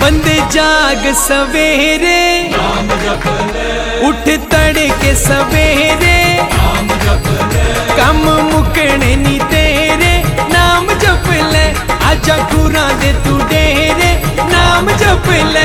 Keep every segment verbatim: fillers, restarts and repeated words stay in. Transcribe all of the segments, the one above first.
बंदे जाग सवेरे नाम जप ले, उठ तड़के सवेरे नाम जप ले, कम मुकने नी तेरे नाम जप ले। आजा गुरां दे तू डेरे नाम जप ले।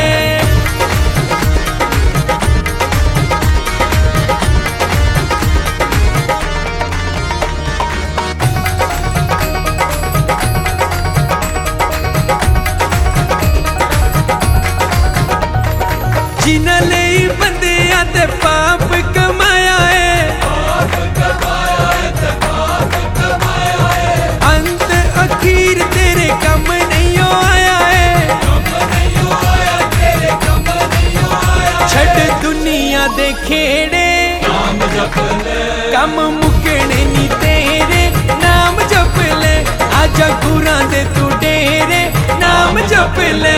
जिन्हां लई बंदियां ते पाप कमाया है, पाप कमाया है ते पाप कमाया है, अंत अखीर तेरे कम नहीं आया है। कम नहीं आया तेरे कम नहीं आया, छड़ दुनिया दे खेड़े नाम जप ले, कम मुकने नी तेरे नाम जप ले। आजा गुरां दे तू डेरे नाम जप ले।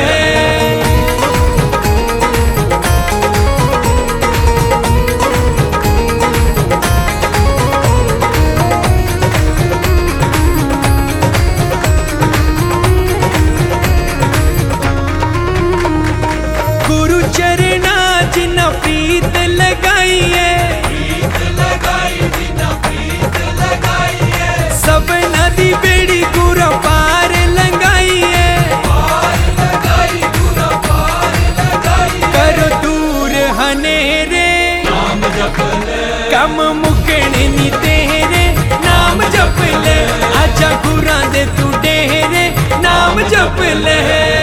गुरु चरणा जिन्ना प्रीत लगाई है, प्रीत लगाई जिन्ना प्रीत लगाई है, सब नदी बेड़ी गुरा पार लंगाई है। पार लगाई पूरा पार लगाई है, करो दूर हनेरे नाम जप ले, कम मुकने नी तेरे नाम जप ले। आजा गुरां दे तू डेरे नाम जप ले।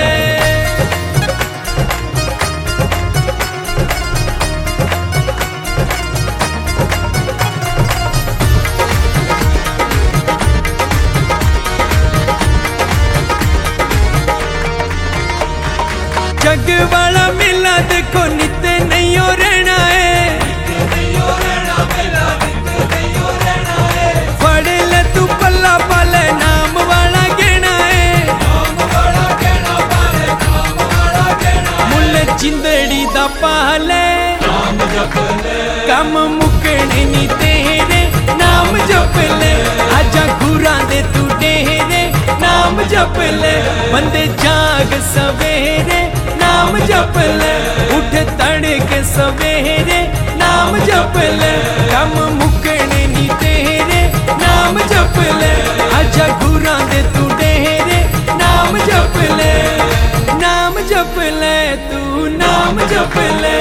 जग वाला मेला देखो नित नहीं हो रहना है, नहीं हो रहना मेला, नित नहीं हो रहना है, फड़ ले तू पल्ला पाले नाम वाला गेना है। नाम वाला कहना पाले, नाम वाला कहना, मुल्ल जिंदड़ी दा पाले नाम जप ले, कम मुकने नी तेरे नाम जप ले। आजा गुरां दे तू डेरे नाम जप ले। बंदे जाग सवेरे नाम जप ले, उठ तड़के सवेरे नाम जप ले। कम मुकने नी तेरे नाम जप ले। आजा गुरां दे तू डेरे नाम जप ले। नाम जप ले तू नाम जप ले।